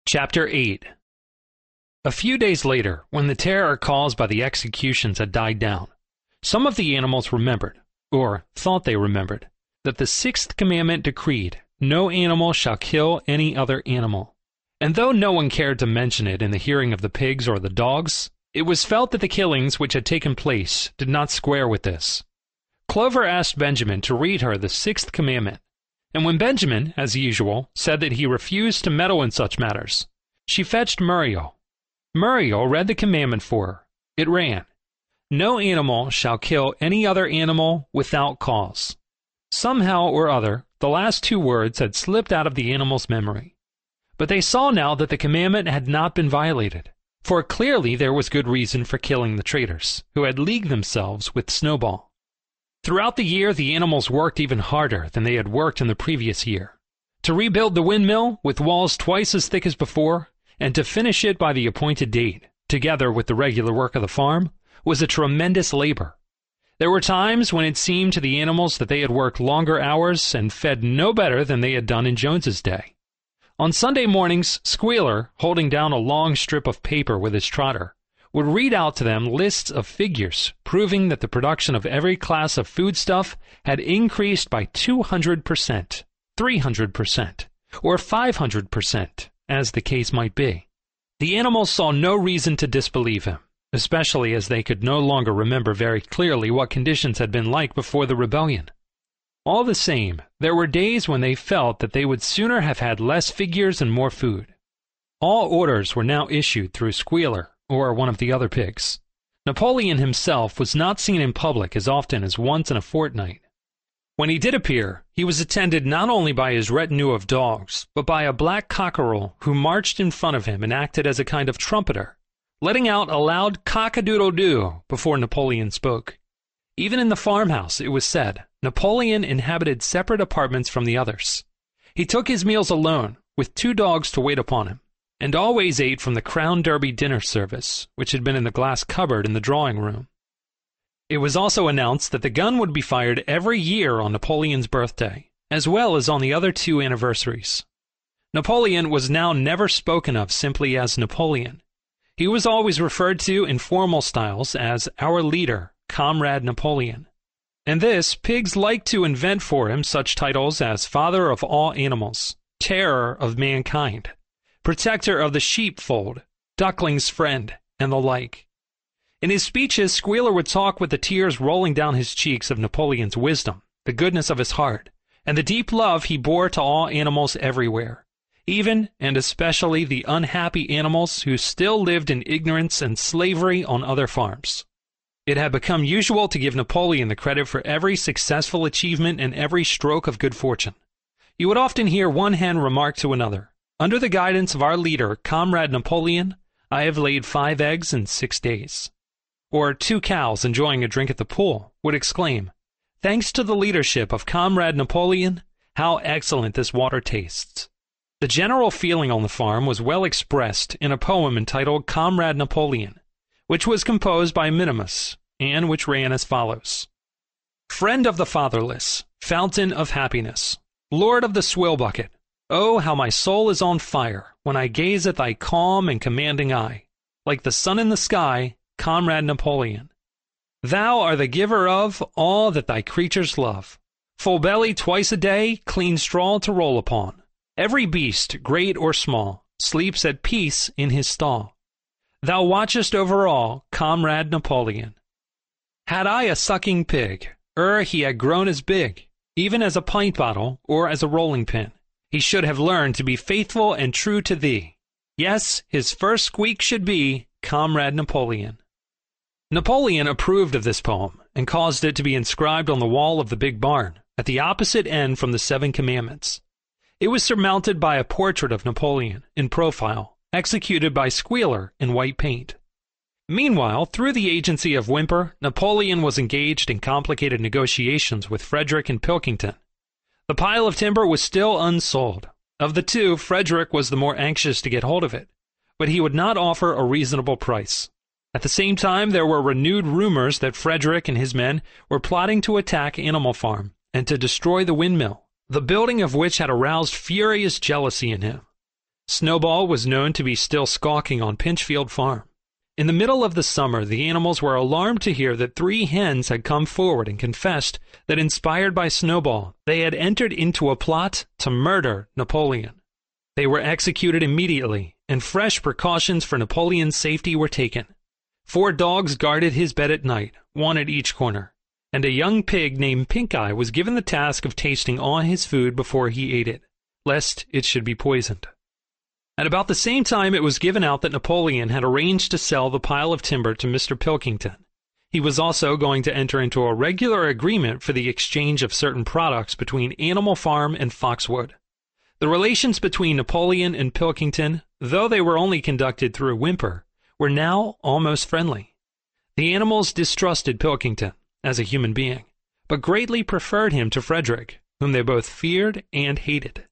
Chapter 8. A few days later, when the terror caused by the executions had died down, some of the animals remembered, or thought they remembered, that the sixth commandment decreed, "No animal shall kill any other animal." And though no one cared to mention it in the hearing of the pigs or the dogs, it was felt that the killings which had taken place did not square with this. Clover asked Benjamin to read her the sixth commandment, and when Benjamin, as usual, said that he refused to meddle in such matters, she fetched Muriel. Muriel read the commandment for her. It ran, "No animal shall kill any other animal without cause." Somehow or other, the last two words had slipped out of the animals' memory. But they saw now that the commandment had not been violated, for clearly there was good reason for killing the traitors, who had leagued themselves with Snowball. Throughout the year, the animals worked even harder than they had worked in the previous year. To rebuild the windmill, with walls twice as thick as before, and to finish it by the appointed date, together with the regular work of the farm, was a tremendous labor. There were times when it seemed to the animals that they had worked longer hours and fed no better than they had done in Jones's day. On Sunday mornings, Squealer, holding down a long strip of paper with his trotter, would read out to them lists of figures proving that the production of every class of foodstuff had increased by 200%, 300%, or 500%, as the case might be. The animals saw no reason to disbelieve him, especially as they could no longer remember very clearly what conditions had been like before the rebellion. All the same, there were days when they felt that they would sooner have had less figures and more food. All orders were now issued through Squealer, or one of the other pigs. Napoleon himself was not seen in public as often as once in a fortnight. When he did appear, he was attended not only by his retinue of dogs, but by a black cockerel who marched in front of him and acted as a kind of trumpeter, letting out a loud cock-a-doodle-doo before Napoleon spoke. Even in the farmhouse, it was said, Napoleon inhabited separate apartments from the others. He took his meals alone, with 2 dogs to wait upon him, and always ate from the Crown Derby dinner service, which had been in the glass cupboard in the drawing-room. It was also announced that the gun would be fired every year on Napoleon's birthday, as well as on the other 2 anniversaries. Napoleon was now never spoken of simply as Napoleon. He was always referred to in formal styles as our leader, Comrade Napoleon. And this, pigs liked to invent for him such titles as Father of all animals, Terror of mankind, Protector of the sheepfold, Duckling's friend, and the like. In his speeches, Squealer would talk with the tears rolling down his cheeks of Napoleon's wisdom, the goodness of his heart, and the deep love he bore to all animals everywhere, even and especially the unhappy animals who still lived in ignorance and slavery on other farms. It had become usual to give Napoleon the credit for every successful achievement and every stroke of good fortune. You would often hear one hen remark to another, "Under the guidance of our leader, Comrade Napoleon, I have laid 5 eggs in 6 days." Or 2 cows enjoying a drink at the pool would exclaim, "Thanks to the leadership of Comrade Napoleon, how excellent this water tastes." The general feeling on the farm was well expressed in a poem entitled Comrade Napoleon, which was composed by Minimus, and which ran as follows. Friend of the fatherless, fountain of happiness, Lord of the swill bucket, oh, how my soul is on fire when I gaze at thy calm and commanding eye, like the sun in the sky, Comrade Napoleon. Thou art the giver of all that thy creatures love, full belly twice a day, clean straw to roll upon. Every beast, great or small, sleeps at peace in his stall. Thou watchest over all, Comrade Napoleon. Had I a sucking pig, ere he had grown as big, even as a pint bottle or as a rolling pin, he should have learned to be faithful and true to thee. Yes, his first squeak should be, Comrade Napoleon. Napoleon approved of this poem and caused it to be inscribed on the wall of the big barn, at the opposite end from the 7 commandments. It was surmounted by a portrait of Napoleon, in profile, executed by Squealer in white paint. Meanwhile, through the agency of Whymper, Napoleon was engaged in complicated negotiations with Frederick and Pilkington. The pile of timber was still unsold. Of the 2, Frederick was the more anxious to get hold of it, but he would not offer a reasonable price. At the same time, there were renewed rumors that Frederick and his men were plotting to attack Animal Farm and to destroy the windmill, the building of which had aroused furious jealousy in him. Snowball was known to be still skulking on Pinchfield Farm. In the middle of the summer, the animals were alarmed to hear that 3 hens had come forward and confessed that, inspired by Snowball, they had entered into a plot to murder Napoleon. They were executed immediately, and fresh precautions for Napoleon's safety were taken. 4 dogs guarded his bed at night, 1 at each corner, and a young pig named Pink Eye was given the task of tasting all his food before he ate it, lest it should be poisoned. At about the same time, it was given out that Napoleon had arranged to sell the pile of timber to Mr. Pilkington. He was also going to enter into a regular agreement for the exchange of certain products between Animal Farm and Foxwood. The relations between Napoleon and Pilkington, though they were only conducted through Whymper, were now almost friendly. The animals distrusted Pilkington as a human being, but greatly preferred him to Frederick, whom they both feared and hated.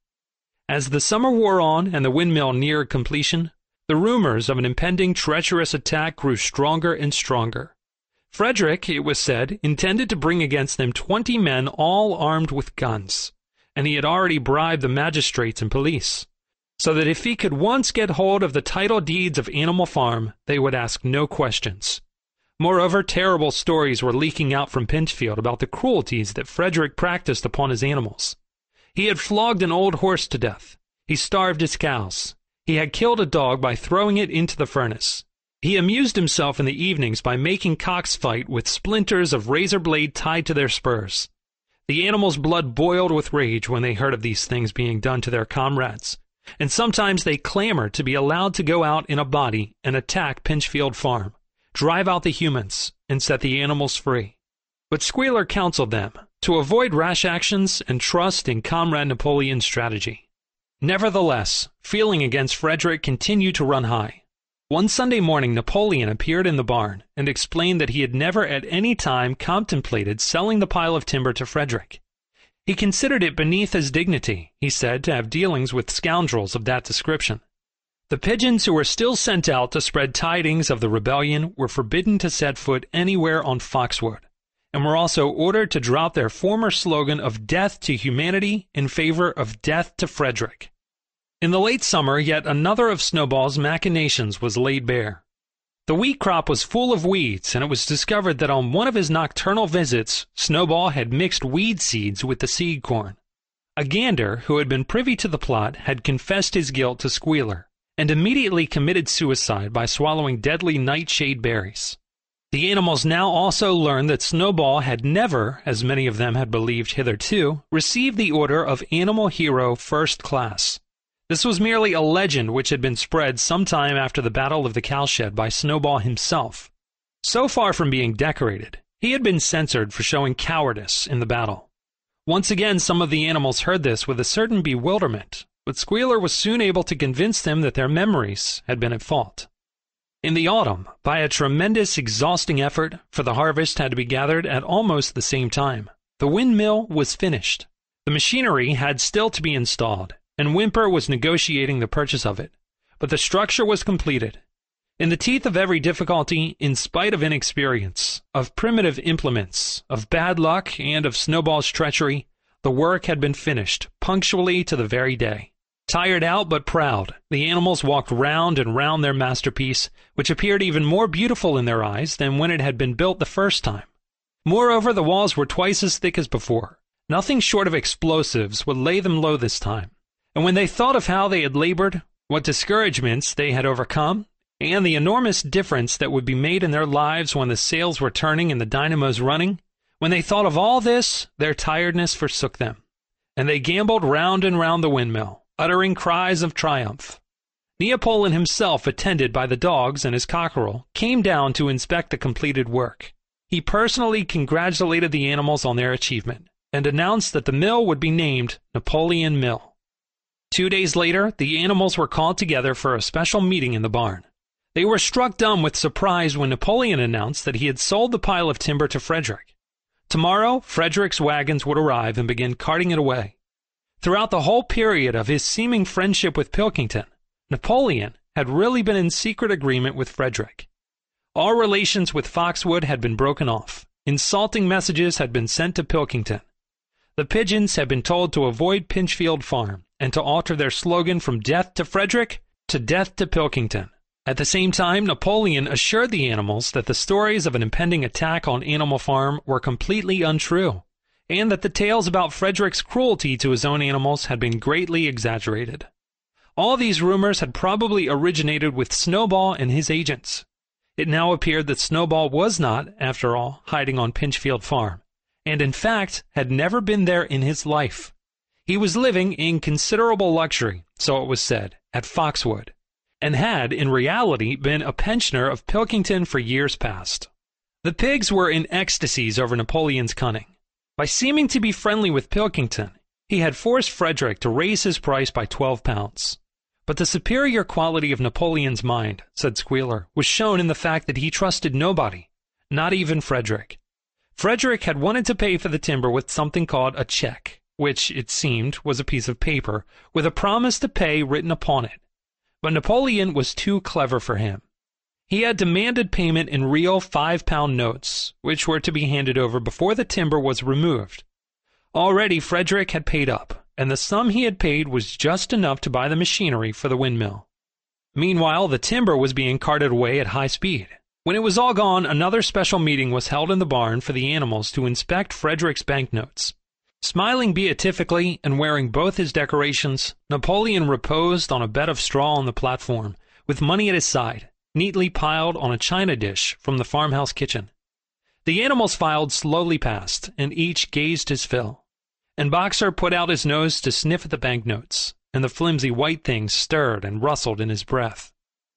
As the summer wore on and the windmill neared completion, the rumors of an impending treacherous attack grew stronger and stronger. Frederick, it was said, intended to bring against them 20 men all armed with guns, and he had already bribed the magistrates and police, so that if he could once get hold of the title deeds of Animal Farm, they would ask no questions. Moreover, terrible stories were leaking out from Pinchfield about the cruelties that Frederick practiced upon his animals. He had flogged an old horse to death. He starved his cows. He had killed a dog by throwing it into the furnace. He amused himself in the evenings by making cocks fight with splinters of razor blade tied to their spurs. The animals' blood boiled with rage when they heard of these things being done to their comrades, and sometimes they clamored to be allowed to go out in a body and attack Pinchfield Farm, drive out the humans, and set the animals free. But Squealer counseled them to avoid rash actions and trust in Comrade Napoleon's strategy. Nevertheless, feeling against Frederick continued to run high. One Sunday morning, Napoleon appeared in the barn and explained that he had never at any time contemplated selling the pile of timber to Frederick. He considered it beneath his dignity, he said, to have dealings with scoundrels of that description. The pigeons who were still sent out to spread tidings of the rebellion were forbidden to set foot anywhere on Foxwood, and were also ordered to drop their former slogan of death to humanity in favor of death to Frederick. In the late summer, yet another of Snowball's machinations was laid bare. The wheat crop was full of weeds, and it was discovered that on one of his nocturnal visits, Snowball had mixed weed seeds with the seed corn. A gander, who had been privy to the plot, had confessed his guilt to Squealer, and immediately committed suicide by swallowing deadly nightshade berries. The animals now also learned that Snowball had never, as many of them had believed hitherto, received the order of Animal Hero First Class. This was merely a legend which had been spread some time after the Battle of the Cowshed by Snowball himself. So far from being decorated, he had been censored for showing cowardice in the battle. Once again, some of the animals heard this with a certain bewilderment, but Squealer was soon able to convince them that their memories had been at fault. In the autumn, by a tremendous, exhausting effort, for the harvest had to be gathered at almost the same time, the windmill was finished. The machinery had still to be installed, and Whymper was negotiating the purchase of it, but the structure was completed. In the teeth of every difficulty, in spite of inexperience, of primitive implements, of bad luck, and of Snowball's treachery, the work had been finished, punctually to the very day. Tired out but proud, the animals walked round and round their masterpiece, which appeared even more beautiful in their eyes than when it had been built the first time. Moreover, the walls were twice as thick as before. Nothing short of explosives would lay them low this time. And when they thought of how they had labored, what discouragements they had overcome, and the enormous difference that would be made in their lives when the sails were turning and the dynamos running, when they thought of all this, their tiredness forsook them, and they gamboled round and round the windmill, uttering cries of triumph. Neopolon himself, attended by the dogs and his cockerel, came down to inspect the completed work. He personally congratulated the animals on their achievement, and announced that the mill would be named Napoleon Mill. 2 days later, the animals were called together for a special meeting in the barn. They were struck dumb with surprise when Napoleon announced that he had sold the pile of timber to Frederick. Tomorrow, Frederick's wagons would arrive and begin carting it away. Throughout the whole period of his seeming friendship with Pilkington, Napoleon had really been in secret agreement with Frederick. All relations with Foxwood had been broken off. Insulting messages had been sent to Pilkington. The pigeons had been told to avoid Pinchfield Farm, and to alter their slogan from death to Frederick to death to Pilkington. At the same time, Napoleon assured the animals that the stories of an impending attack on Animal Farm were completely untrue, and that the tales about Frederick's cruelty to his own animals had been greatly exaggerated. All these rumors had probably originated with Snowball and his agents. It now appeared that Snowball was not, after all, hiding on Pinchfield Farm, and in fact had never been there in his life. He was living in considerable luxury, so it was said, at Foxwood, and had, in reality, been a pensioner of Pilkington for years past. The pigs were in ecstasies over Napoleon's cunning. By seeming to be friendly with Pilkington, he had forced Frederick to raise his price by 12 pounds. But the superior quality of Napoleon's mind, said Squealer, was shown in the fact that he trusted nobody, not even Frederick. Frederick had wanted to pay for the timber with something called a check, which, it seemed, was a piece of paper with a promise to pay written upon it. But Napoleon was too clever for him. He had demanded payment in real 5-pound notes, which were to be handed over before the timber was removed. Already Frederick had paid up, and the sum he had paid was just enough to buy the machinery for the windmill. Meanwhile, the timber was being carted away at high speed. When it was all gone, another special meeting was held in the barn for the animals to inspect Frederick's banknotes. Smiling beatifically and wearing both his decorations, Napoleon reposed on a bed of straw on the platform, with money at his side, neatly piled on a china dish from the farmhouse kitchen. The animals filed slowly past, and each gazed his fill. And Boxer put out his nose to sniff at the banknotes, and the flimsy white things stirred and rustled in his breath.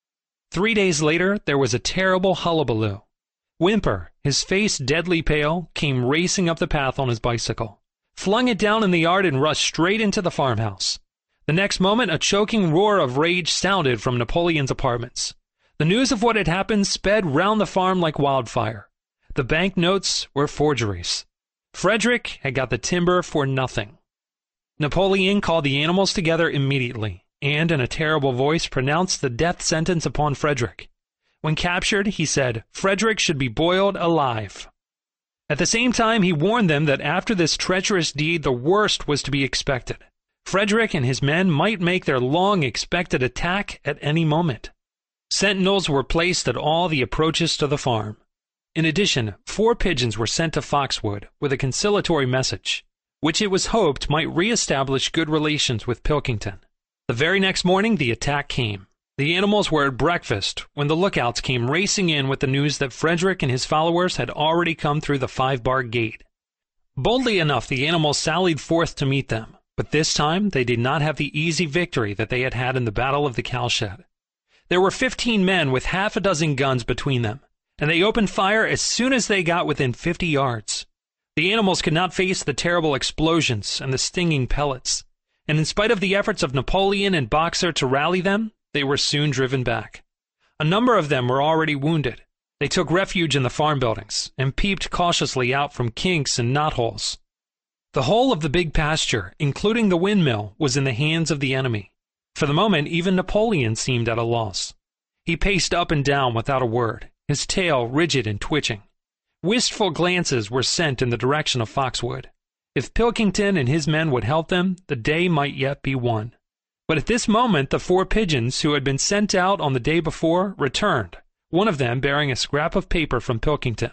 3 days later, there was a terrible hullabaloo. Whymper, his face deadly pale, came racing up the path on his bicycle, flung it down in the yard, and rushed straight into the farmhouse. The next moment, a choking roar of rage sounded from Napoleon's apartments. The news of what had happened sped round the farm like wildfire. The banknotes were forgeries. Frederick had got the timber for nothing. Napoleon called the animals together immediately, and in a terrible voice pronounced the death sentence upon Frederick. When captured, he said, Frederick should be boiled alive. At the same time, he warned them that after this treacherous deed, the worst was to be expected. Frederick and his men might make their long-expected attack at any moment. Sentinels were placed at all the approaches to the farm. In addition, 4 pigeons were sent to Foxwood with a conciliatory message, which it was hoped might re-establish good relations with Pilkington. The very next morning, the attack came. The animals were at breakfast when the lookouts came racing in with the news that Frederick and his followers had already come through the 5-bar gate. Boldly enough, the animals sallied forth to meet them, but this time they did not have the easy victory that they had had in the Battle of the Cowshed. There were 15 men with half a dozen guns between them, and they opened fire as soon as they got within 50 yards. The animals could not face the terrible explosions and the stinging pellets, and in spite of the efforts of Napoleon and Boxer to rally them, they were soon driven back. A number of them were already wounded. They took refuge in the farm buildings and peeped cautiously out from kinks and knotholes. The whole of the big pasture, including the windmill, was in the hands of the enemy. For the moment, even Napoleon seemed at a loss. He paced up and down without a word, his tail rigid and twitching. Wistful glances were sent in the direction of Foxwood. If Pilkington and his men would help them, the day might yet be won. But at this moment the 4 pigeons who had been sent out on the day before returned, one of them bearing a scrap of paper from Pilkington.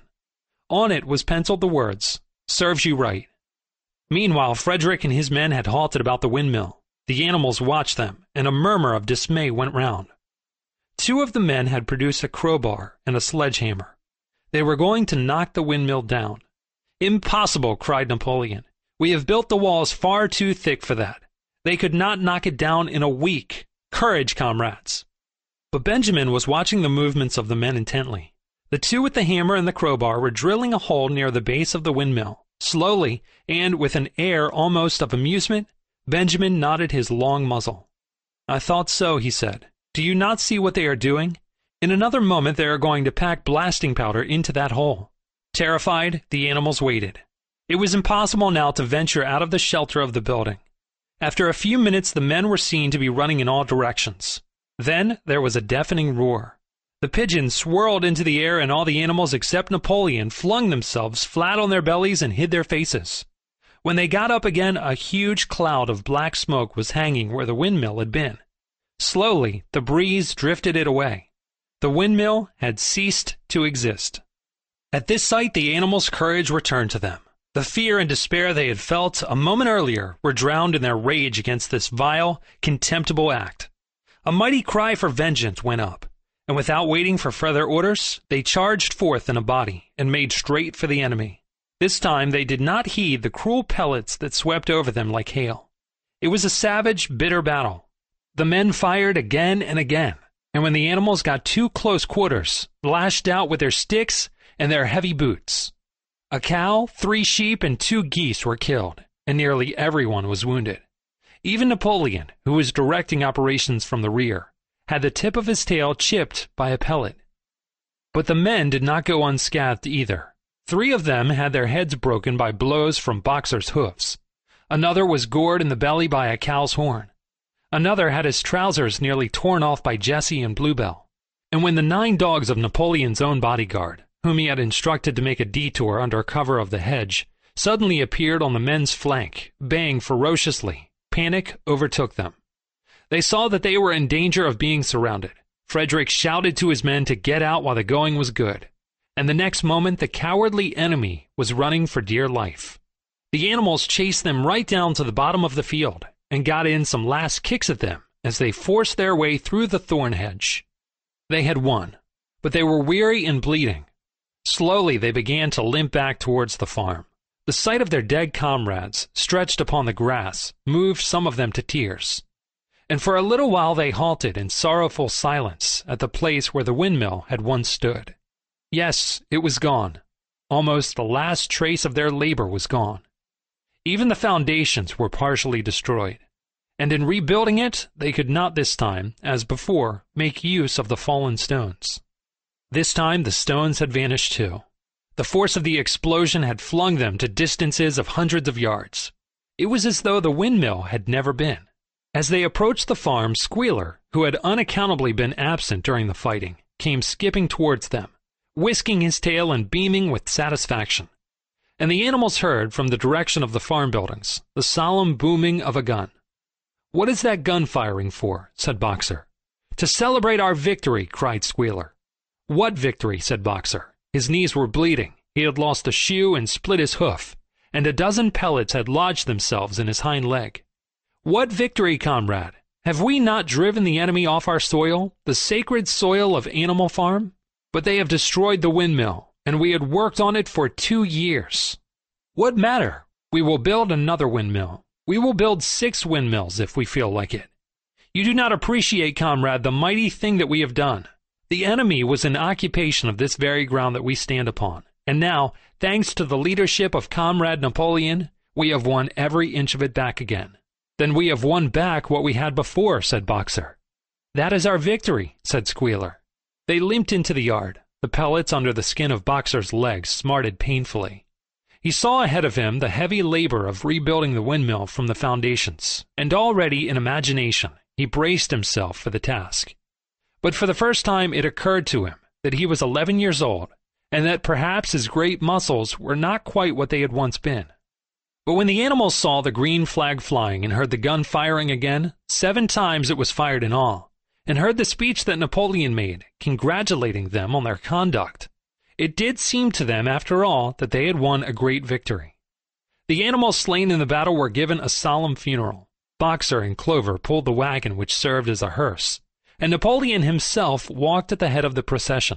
On it was penciled the words, "Serves you right." Meanwhile, Frederick and his men had halted about the windmill. The animals watched them, and a murmur of dismay went round. 2 of the men had produced a crowbar and a sledgehammer. They were going to knock the windmill down. "Impossible!" cried Napoleon. "We have built the walls far too thick for that. They could not knock it down in a week. Courage, comrades!" But Benjamin was watching the movements of the men intently. The 2 with the hammer and the crowbar were drilling a hole near the base of the windmill. Slowly, and with an air almost of amusement, Benjamin nodded his long muzzle. "I thought so," he said. "Do you not see what they are doing? In another moment they are going to pack blasting powder into that hole." Terrified, the animals waited. It was impossible now to venture out of the shelter of the building. After a few minutes the men were seen to be running in all directions. Then there was a deafening roar. The pigeons swirled into the air, and all the animals except Napoleon flung themselves flat on their bellies and hid their faces. When they got up again, a huge cloud of black smoke was hanging where the windmill had been. Slowly, the breeze drifted it away. The windmill had ceased to exist. At this sight, the animals' courage returned to them. The fear and despair they had felt a moment earlier were drowned in their rage against this vile, contemptible act. A mighty cry for vengeance went up, and without waiting for further orders, they charged forth in a body and made straight for the enemy. This time they did not heed the cruel pellets that swept over them like hail. It was a savage, bitter battle. The men fired again and again, and when the animals got too close quarters, lashed out with their sticks and their heavy boots. A cow, 3 sheep, and 2 geese were killed, and nearly everyone was wounded. Even Napoleon, who was directing operations from the rear, had the tip of his tail chipped by a pellet. But the men did not go unscathed either. 3 of them had their heads broken by blows from Boxer's hoofs. Another was gored in the belly by a cow's horn. Another had his trousers nearly torn off by Jessie and Bluebell. And when the 9 dogs of Napoleon's own bodyguard, whom he had instructed to make a detour under cover of the hedge, suddenly appeared on the men's flank, baying ferociously, panic overtook them. They saw that they were in danger of being surrounded. Frederick shouted to his men to get out while the going was good, and the next moment the cowardly enemy was running for dear life. The animals chased them right down to the bottom of the field and got in some last kicks at them as they forced their way through the thorn hedge. They had won, but they were weary and bleeding. Slowly they began to limp back towards the farm. The sight of their dead comrades, stretched upon the grass, moved some of them to tears. And for a little while they halted in sorrowful silence at the place where the windmill had once stood. Yes, it was gone. Almost the last trace of their labor was gone. Even the foundations were partially destroyed, and in rebuilding it they could not this time, as before, make use of the fallen stones. This time the stones had vanished too. The force of the explosion had flung them to distances of hundreds of yards. It was as though the windmill had never been. As they approached the farm, Squealer, who had unaccountably been absent during the fighting, came skipping towards them, whisking his tail and beaming with satisfaction. And the animals heard, from the direction of the farm buildings, the solemn booming of a gun. "What is that gun firing for?" said Boxer. "To celebrate our victory," cried Squealer. "What victory?" said Boxer. His knees were bleeding, he had lost a shoe and split his hoof, and a dozen pellets had lodged themselves in his hind leg. "What victory, comrade? Have we not driven the enemy off our soil, the sacred soil of Animal Farm? But they have destroyed the windmill, and we had worked on it for 2 years. What matter? We will build another windmill. We will build 6 windmills if we feel like it. You do not appreciate, comrade, the mighty thing that we have done. The enemy was in occupation of this very ground that we stand upon, and now, thanks to the leadership of Comrade Napoleon, we have won every inch of it back again." "Then we have won back what we had before," said Boxer. "That is our victory," said Squealer. They limped into the yard. The pellets under the skin of Boxer's legs smarted painfully. He saw ahead of him the heavy labor of rebuilding the windmill from the foundations, and already in imagination he braced himself for the task. But for the first time it occurred to him that he was 11 years old, and that perhaps his great muscles were not quite what they had once been. But when the animals saw the green flag flying and heard the gun firing again, 7 times it was fired in all, and heard the speech that Napoleon made, congratulating them on their conduct, it did seem to them, after all, that they had won a great victory. The animals slain in the battle were given a solemn funeral. Boxer and Clover pulled the wagon which served as a hearse, and Napoleon himself walked at the head of the procession.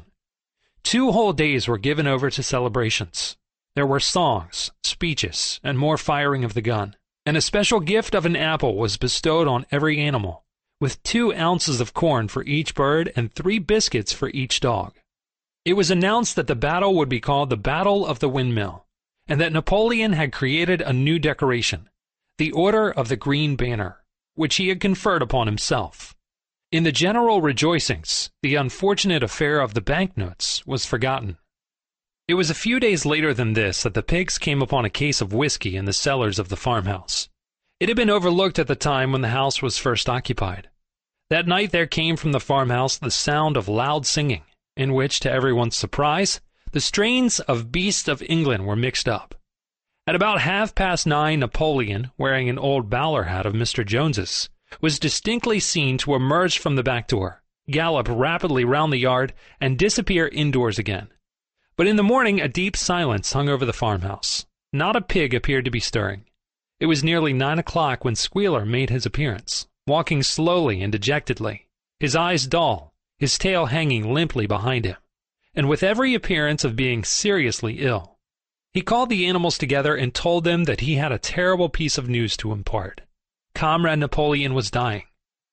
2 whole days were given over to celebrations. There were songs, speeches, and more firing of the gun, and a special gift of an apple was bestowed on every animal, with 2 ounces of corn for each bird and 3 biscuits for each dog. It was announced that the battle would be called the Battle of the Windmill, and that Napoleon had created a new decoration, the Order of the Green Banner, which he had conferred upon himself. In the general rejoicings, the unfortunate affair of the banknotes was forgotten. It was a few days later than this that the pigs came upon a case of whiskey in the cellars of the farmhouse. It had been overlooked at the time when the house was first occupied. That night there came from the farmhouse the sound of loud singing, in which, to everyone's surprise, the strains of Beasts of England were mixed up. At about 9:30, Napoleon, wearing an old bowler hat of Mr. Jones's, was distinctly seen to emerge from the back door, gallop rapidly round the yard, and disappear indoors again. But in the morning a deep silence hung over the farmhouse. Not a pig appeared to be stirring. It was nearly 9 o'clock when Squealer made his appearance, walking slowly and dejectedly, his eyes dull, his tail hanging limply behind him, and with every appearance of being seriously ill. He called the animals together and told them that he had a terrible piece of news to impart. Comrade Napoleon was dying.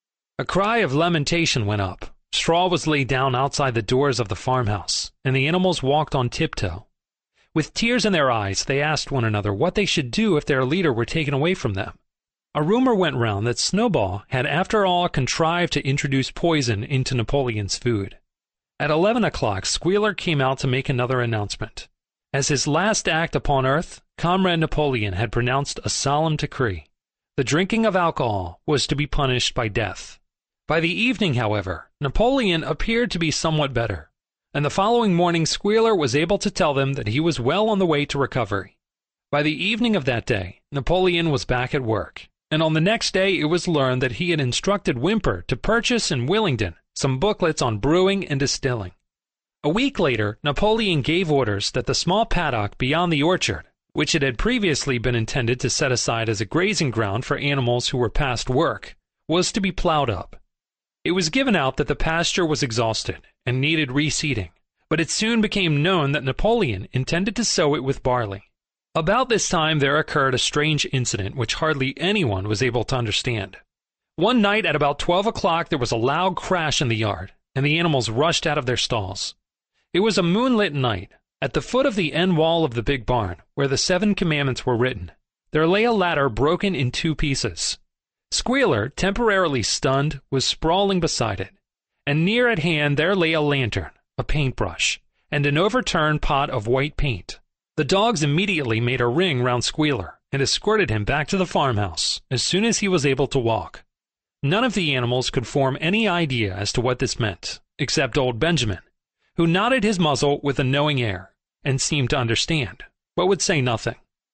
A cry of lamentation went up. Straw was laid down outside the doors of the farmhouse, and the animals walked on tiptoe. With tears in their eyes, they asked one another what they should do if their leader were taken away from them. A rumor went round that Snowball had after all contrived to introduce poison into Napoleon's food. At 11 o'clock, Squealer came out to make another announcement. As his last act upon earth, Comrade Napoleon had pronounced a solemn decree. The drinking of alcohol was to be punished by death. By the evening, however, Napoleon appeared to be somewhat better, and the following morning Squealer was able to tell them that he was well on the way to recovery. By the evening of that day, Napoleon was back at work, and on the next day it was learned that he had instructed Whymper to purchase in Willingdon some booklets on brewing and distilling. A week later, Napoleon gave orders that the small paddock beyond the orchard, which it had previously been intended to set aside as a grazing ground for animals who were past work, was to be plowed up. It was given out that the pasture was exhausted and needed reseeding, but it soon became known that Napoleon intended to sow it with barley. About this time there occurred a strange incident which hardly anyone was able to understand. One night at about 12 o'clock there was a loud crash in the yard, and the animals rushed out of their stalls. It was a moonlit night. At the foot of the end wall of the big barn, where the 7 commandments were written, there lay a ladder broken in 2 pieces. Squealer, temporarily stunned, was sprawling beside it, and near at hand there lay a lantern, a paintbrush, and an overturned pot of white paint. The dogs immediately made a ring round Squealer and escorted him back to the farmhouse as soon as he was able to walk. None of the animals could form any idea as to what this meant, except old Benjamin, who nodded his muzzle with a knowing air, and seemed to understand, but would say nothing.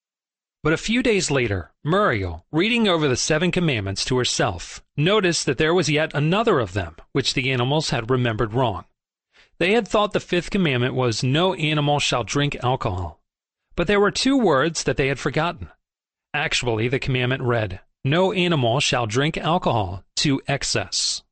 But a few days later, Muriel, reading over the 7 commandments to herself, noticed that there was yet another of them which the animals had remembered wrong. They had thought the 5th commandment was, "No animal shall drink alcohol." But there were 2 words that they had forgotten. Actually, the commandment read, "No animal shall drink alcohol to excess."